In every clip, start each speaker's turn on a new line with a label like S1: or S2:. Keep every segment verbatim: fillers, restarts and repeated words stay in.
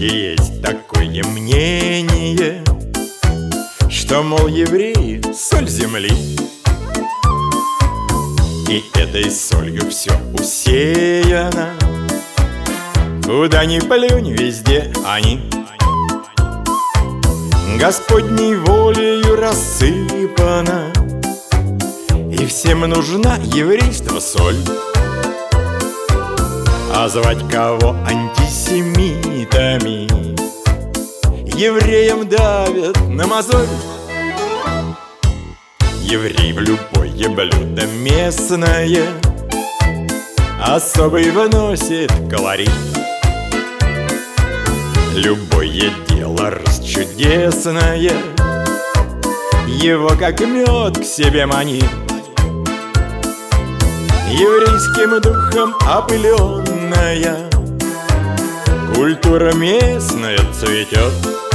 S1: Есть такое мнение, что, мол, евреи — соль земли, и этой солью все усеяно. Куда ни плюнь, везде они Господней волею рассыпана, и всем нужна еврейство соль. А звать кого антисемитами евреям давят на мозоль. Еврей в любое блюдо местное особый вносит колорит. Любое дело расчудесное его как мед к себе манит. Еврейским духом опыленная культура местная цветет.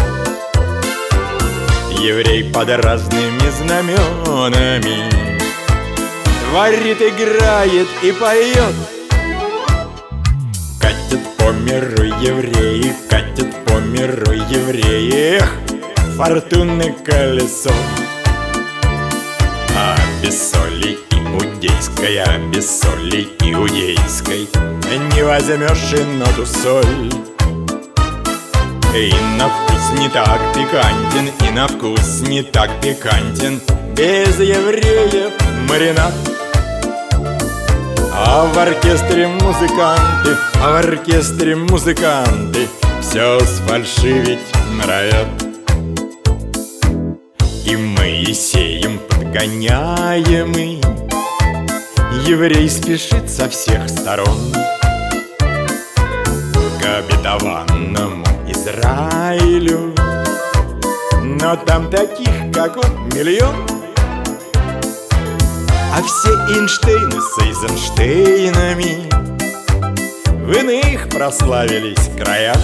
S1: Еврей под разными знаменами творит, играет и поет. Катят по миру евреи, катят по миру евреи, эх, фортуны колесо. А без соли иудейской, без соли иудейской не возьмешь и ноту соль. И на вкус не так пикантен, и на вкус не так пикантен без евреев маринад. А в оркестре музыканты, а в оркестре музыканты все сфальшивить норовят. И Моисеем подгоняемый еврей спешит со всех сторон к обетованному Израилю. Но там таких, как он, миллион. А все Эйнштейны с Эйзенштейнами в иных прославились краях,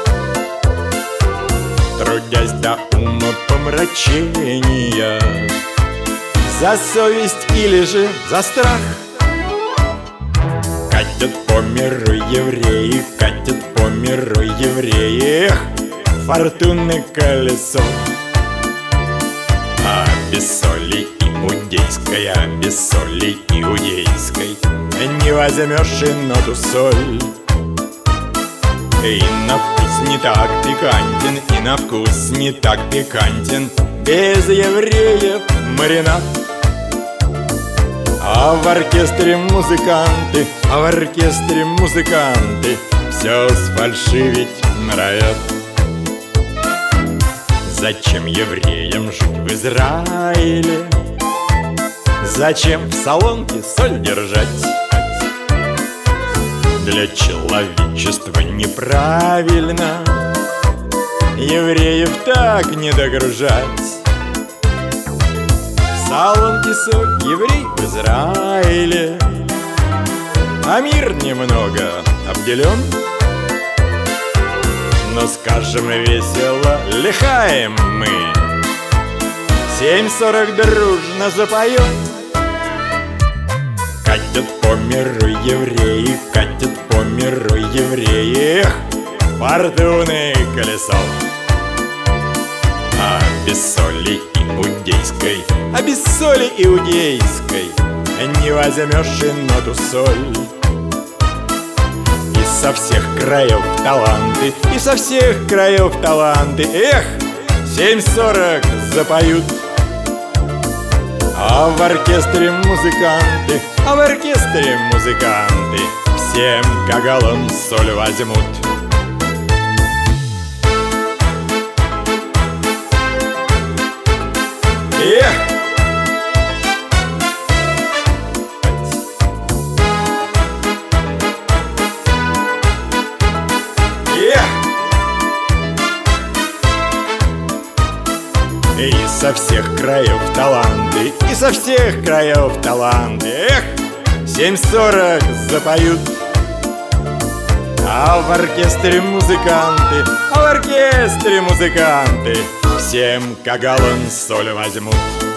S1: трудясь до умопомрачения за совесть или же за страх. Катят по миру евреи, катят по миру евреи, эх, фортуны колесо. А без соли иудейской, а без соли иудейской не возьмешь и ноту соль. И на вкус не так пикантен, и на вкус не так пикантен без евреев маринад. А в оркестре музыканты, а в оркестре музыканты все сфальшивить норовят. Зачем евреям жить в Израиле? Зачем в солонке соль держать? Для человечества неправильно евреев так не догружать. В солонке соль, еврей в Израиле, а мир немного обделен. Но скажем весело, лихаем мы, семь сорок дружно запоем. Катят по миру евреи, катят по миру евреи, эх, фортуны колесо. А без соли иудейской, а без соли иудейской не возьмешь и ноту соль. И со всех краев таланты, и со всех краев таланты, эх, семь сорок запоют. А в оркестре музыканты, а в оркестре музыканты всем кагалом соль возьмут. Эх! И со всех краев таланты, и со всех краев таланты, эх, семь сорок запоют. А в оркестре музыканты, а в оркестре музыканты всем кагалон соль возьмут.